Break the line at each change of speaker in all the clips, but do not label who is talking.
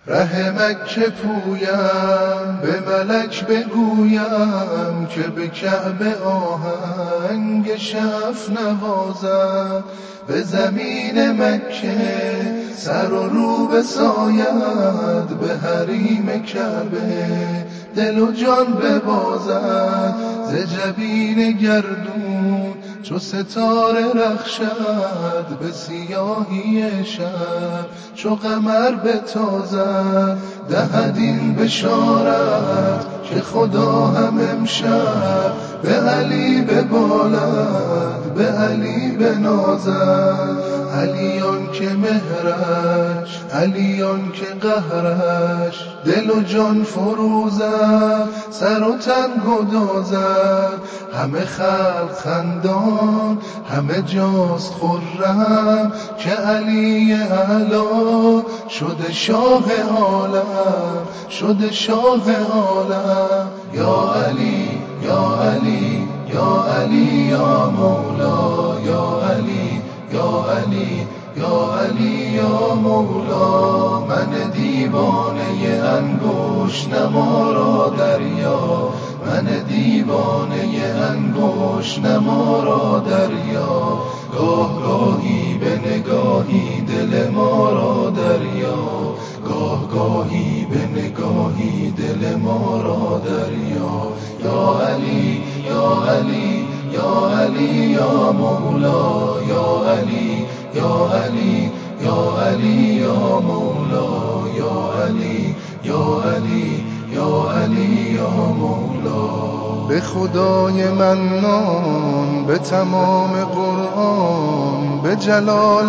ره مکه پویم به ملک بگویم که به کعبه آهنگ شف نوازد، به زمین مکه سر و رو بساید، به حریم کعبه دل و جان ببازد. ز جبین گردون چو ستاره رخشد، به سیاهی شب چو قمر بتازد. دهد این بشارت که خدا هم امشب به علی ببالد، به علی بنازد. علیان که مهرش، علیان که قهرش، دل و جان فروزد، سر و تن گدازد. همه خلق خندان، همه جاست خرم، که علی اعلی شده شاه عالم، شده شاه عالم. یا علی یا علی یا علی یا مولا، یا علی یا علی یا علی یا مولا. من دیوانه انگوش نما را دریا، من دیوانه انگوش نما را دریا. گاه گاهی به نگاهی دل ما را دریا، گاه گاهی به نگاهی دل ما را دریا. یا علی یا علی یا علی یا مولا، یا علی یا علی یا علی یا مولا، یا علی یا علی یا علی یا مولا. به خدای منان، به تمام قرآن، به جلال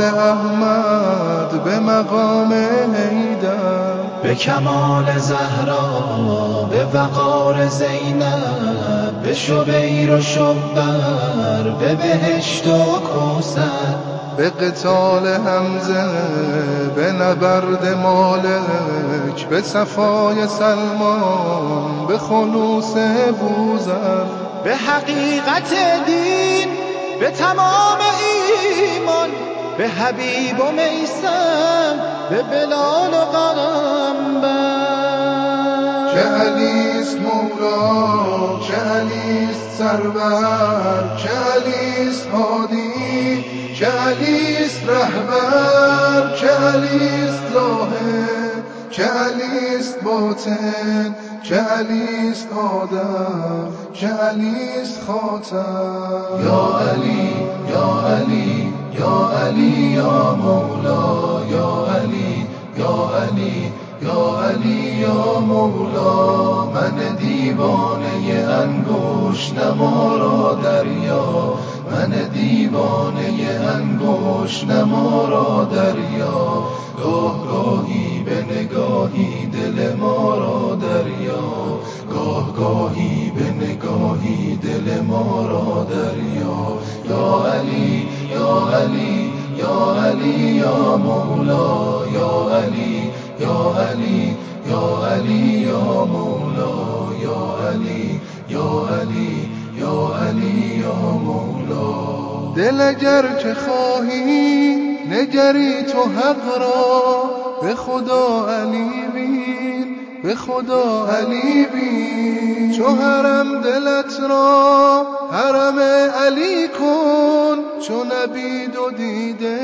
احمد، به مقام حیدر،
به کمال زهرا، به وقار زینب، به شبیر و شبر، به بهشت و کوثر،
به قتال حمزه، به نبرد مالک، به صفای سلمان، به خلوص بوذر،
به حقیقت دین، به تمام ایمان، به حبیب و میثم، به بلال و قنبر.
که علیست مولا، که علیست سرور، که علیست هادی، که علیست رهبر، که علیست ظاهر، که علیست باطن، که علیست آدم، که علیست خاتم. یا علی یا علی یا علی یا مولا، یا علی یا علی یا علی یا مولا. من دیوانه انگوش نما را دریا، من دیوانه انگوش نما را دریا. گاه گاهی به نگاهی دل ما را دریا، گاه گاهی به نگاهی دل ما را دریا. یا علی یا علی یا علی یا مولا، یا علی یا علی یا علی یا مولا، یا علی یا علی یا علی یا مولا. دل اگر که خواهی نگری تو حق را، به خدا علی بین، به خدا علی بین. چو حرم دلت را حرم علی کن، چو نبی دو دیده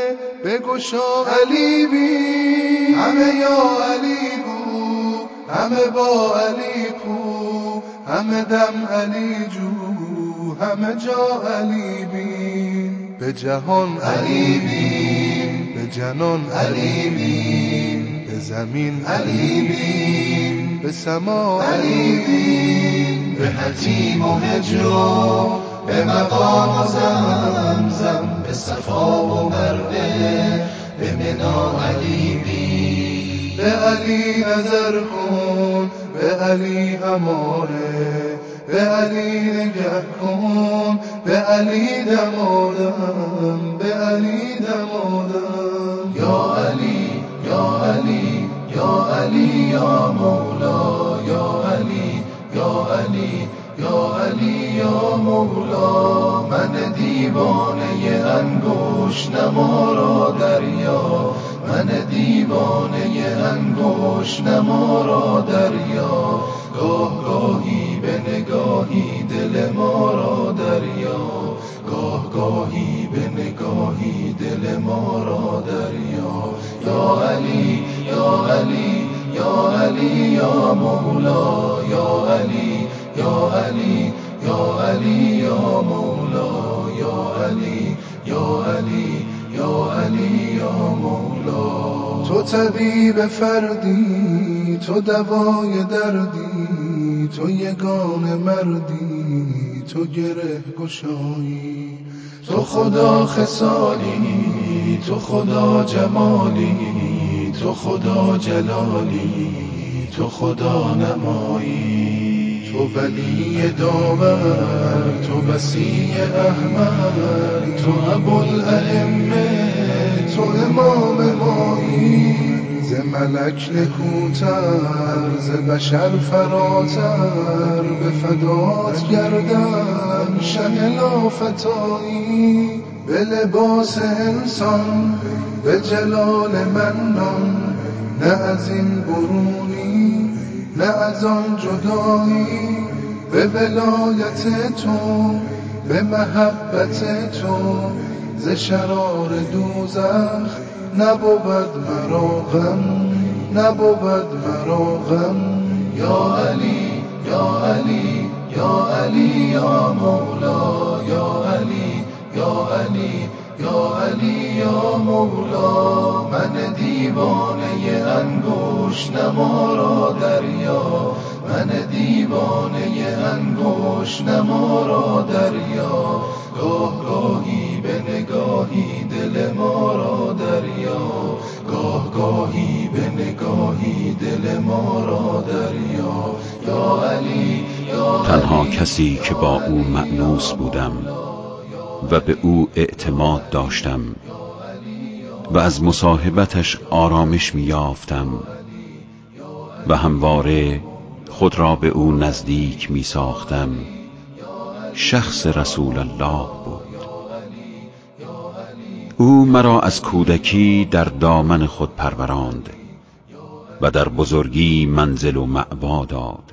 بگشا علی بین. همه یا علی گو، همه با علی کو، همه دم علی جو، همه جا علی بین. به جهان علی بین، به جنان علی بین، به زمین علی بین، به سما علی بین. به حتیم و هجر و به مقام و زمزم، به صفا و مروه، به منا علی بین. به علی نظر کن، به علی اماره، به علی نگه کن، به علی دمادم، به علی دمادم. یا علی یا علی یا علی یا مولا، یا علی یا علی یا علی یا مولا. من دیوانه انگوش نما را دریا، من دیوانه انگوش انگشت ما را دریا، گاه گاهی به نگاهی دل ما را دریا، گاه گاهی به نگاهی دل ما را دریا. یا علی یا علی یا علی یا مولا، یا علی یا علی یا علی یا مولا، یا علی یا علی یا علی یا مولا. تو طبیب فردی، تو دوای دردی، تو یگانه مردی، تو گره گشایی، تو خدا خصالی، تو خدا جمالی، تو خدا جلالی، تو خدا نمایی، تو ولی داور، تو وسیع احمد، تو ابوالائمه، تو امام مایی، ز ملک نکوتر، ز بشر فراتر، به فدات گردم شه لافتایی، به لباس انسان، به جلال منان، نه از این برونی نه از آن جدایی، به ولایت تو، به محبت تو، ز شرار دوزخ نبود مرا غم، نبود مرا غم. یا علی یا علی یا علی یا مولا، یا علی یا علی یا علی یا مولا. من دیوانه انگشت ما را دریا، من دیوانه انگشت ما را دریا، گاه گاهی به نگاهی دل ما را دریا، گاه گاهی به نگاهی دل ما را دریا. یا علی یا علی.
تنها کسی که با او مأنوس بودم و به او اعتماد داشتم و از مصاحبتش آرامش میافتم و همواره خود را به او نزدیک می ساختم، شخص رسول الله بود. او مرا از کودکی در دامن خود پروراند و در بزرگی منزل و مأوا داد.